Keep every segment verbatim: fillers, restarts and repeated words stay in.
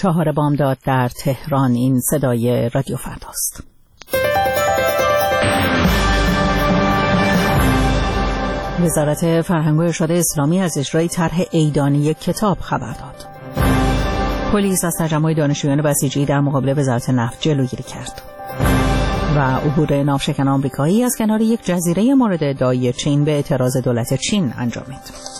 چهار بامداد در تهران. این صدای رادیو فرداست. وزارت فرهنگ و ارشاد اسلامی از اجرای طرح عیدانه یک کتاب خبر داد. پلیس از تجمع دانشجویان بسیجی در مقابل وزارت نفت جلوگیری کرد. و عبور ناوشکن آمریکایی از کنار یک جزیره مورد ادعای چین به اعتراض دولت چین انجامید.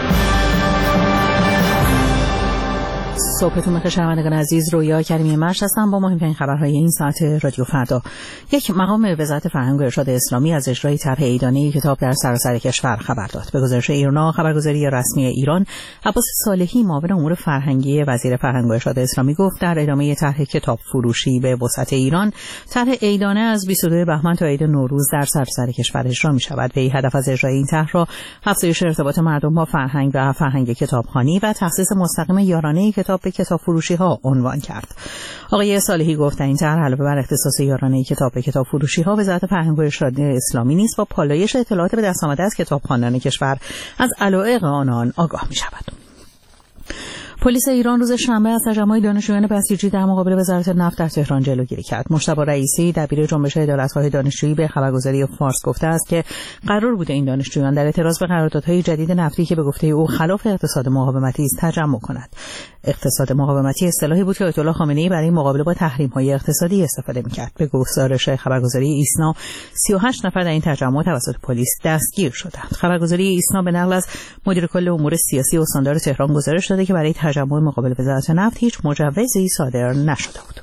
صبحتون بخیر شنوندگان عزیز، رویا کریمی مرش هستم با مهمترین خبرهای این ساعت رادیو فردا. یک مقام وزارت فرهنگ و ارشاد اسلامی از اجرای طرح عیدانه کتاب در سراسر کشور خبر داد. به گزارش ایرنا خبرگزاری رسمی ایران، عباس صالحی معاون امور فرهنگی وزیر فرهنگ و ارشاد اسلامی گفت در ادامه طرح کتاب فروشی به وسعت ایران، طرح عیدانه از بیست و دو بهمن تا عید نوروز در سراسر کشور اجرا می شود. به هدف از اجرای این طرح را افزایش ارتباط مردم با فرهنگ و فرهنگ کتابخوانی و تخصیص مستقیم یارانه کتاب کتاب فروشی ها عنوان کرد. آقای صالحی گفت این طرح علاوه بر اختصاص یارانه کتاب به کتاب فروشی ها، وزارت فرهنگ و ارشاد اسلامی نیز با پالایش اطلاعات به دست آمده از کتابخوانان کشور از علایق آنان آگاه می شود. پلیس ایران روز شنبه از تجمع دانشجویان بسیجی در مقابل وزارت نفت در تهران جلوگیری کرد. مجتبی رئیسی دبیر جنبش عدالت‌خواه دانشجویی به خبرگزاری فارس گفته است که قرار بوده این دانشجویان در اعتراض به قراردادهای جدید نفتی که به گفته او خلاف اقتصاد مقاومتی است تجمع کنند. اقتصاد مقاومتی اصطلاحی بود که آیت الله خامنه‌ای برای مقابله با تحریم‌های اقتصادی استفاده می‌کرد. به گزارش خبرگزاری ایسنا، سی و هشت نفر در این تجمع توسط پلیس دستگیر شدند. خبرگزاری ایسنا به نقل از مدیر کل امور سیاسی استاندار تهران گزارش داده که برای تجمع مقابل وزارت نفت هیچ مجوزی صادر نشده بود.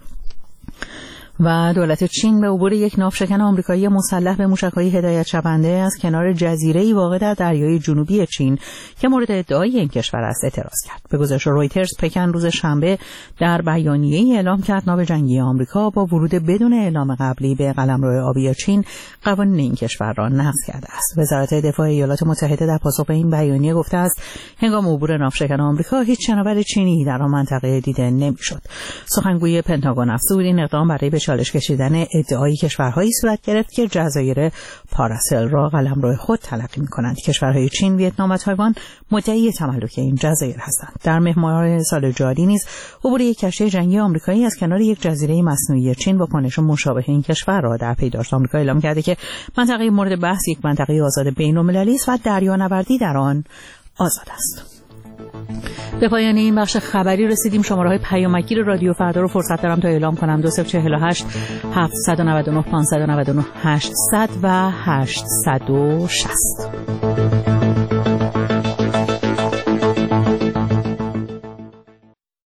و دولت چین به عبور یک ناوشکن آمریکایی مسلح به موشک‌های هدایت شونده از کنار جزیره‌ای واقع در دریای جنوبی چین که مورد ادعای این کشور است اعتراض کرد. به گزارش رویترز، پکن روز شنبه در بیانیه‌ای اعلام کرد ناو جنگی آمریکا با ورود بدون اعلام قبلی به قلمرو آبی چین قوانین این کشور را نقض کرده است. وزارت دفاع ایالات متحده در پاسخ به این بیانیه گفته است هنگام عبور ناوشکن آمریکا هیچ شناور چینی در آن منطقه دیده نمی‌شد. سخنگوی پنتاگون افزود این اقدام برای به چالش کشیدن ادعای کشورهایی صورت گرفت که جزایر پاراسل را قلمرو خود تلقی می‌کنند. کشورهای چین، ویتنام و تایوان مدعی تملک این جزایر هستند. در مهر ماه سال جاری نیز عبور یک کشتی جنگی آمریکایی از کنار یک جزیره مصنوعی چین با کنش مشابه این کشور را در پی داشت. آمریکا اعلام کرده که منطقه مورد بحث یک منطقه آزاد بین‌المللی است و دریانوردی در آن آزاد است. به پایان این بخش خبری رسیدیم. شماره‌های پیامگیر رادیو فردا رو فرصت دارم تا اعلام کنم: دو صفر چهل و هشت هفتصد و نود و نه پانصد و نود و نه هشتصد و هشتصد و شصت.